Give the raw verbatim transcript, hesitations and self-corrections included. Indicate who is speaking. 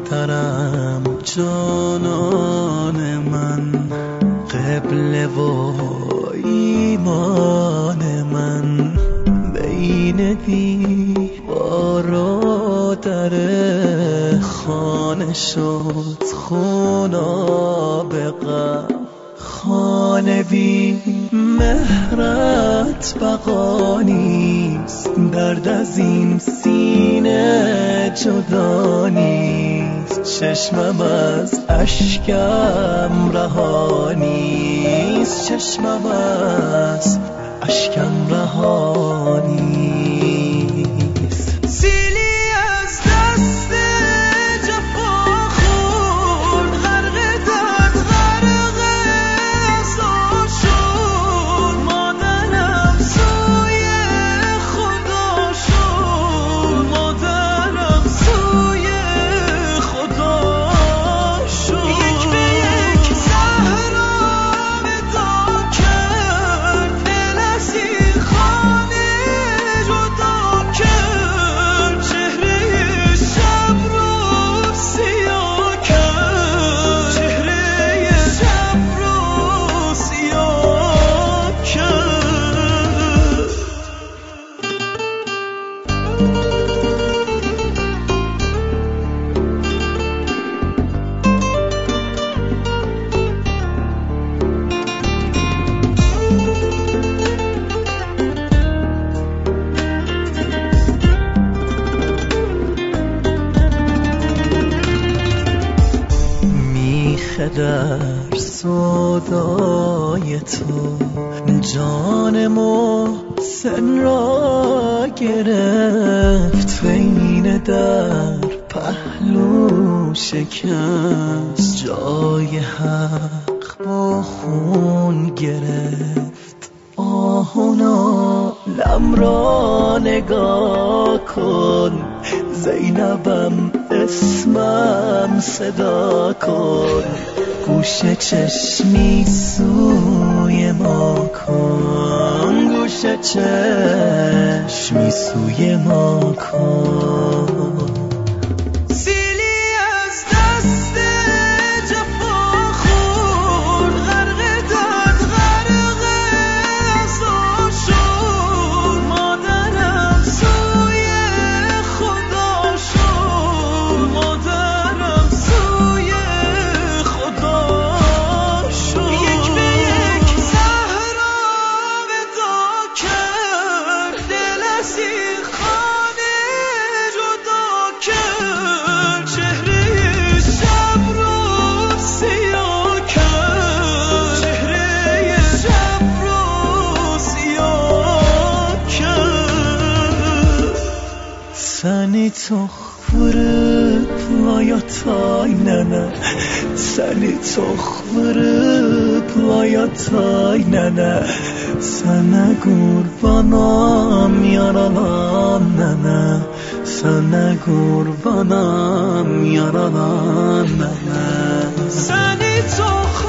Speaker 1: برادرم جانان من، قبله و ایمان من، بین دیوار و در خانه شد خوناب غم. خانه بی مهرت بقا نیست، درد از این سینه جدا نیست، چشمم از اشکم رها نیست، چشمم از اشکم رها نیست. سیلی از دست جفا خورد، غرق در غرق ازا شد، مادرم سوی خدا شد، مادرم سوی خدا شد. یک به یک زهرا ودا کرد، دل از این خانه جدا کرد، چهره شب رو سیاه کرد، چهره شب رو سیاه کرد. میخه در سودای تو جان محسن را گرفت، بین در پهلو شکست، جای حق با خون گرفت. آهونا لم را نگاه کن، زینبم اسمم صدا کن، گوش چشمی سوی ما کن، گوش چشمی سوی ما کن. سیلی از دست جفا خورد، غرق در غرق ازا شد، مادرم سوی خدا شد، مادرم سوی خدا شد. یک به یک زهرا ودا کرد، دل از این خانه جدا کرد، چهره شب رو سیاه کرد، چهره شب رو سیاه کرد. Seni çok vurup yatayına, seni çok vurup yatayına, sana kurbanam yaralan nene, sana kurbanam yaralan nene. Seni çok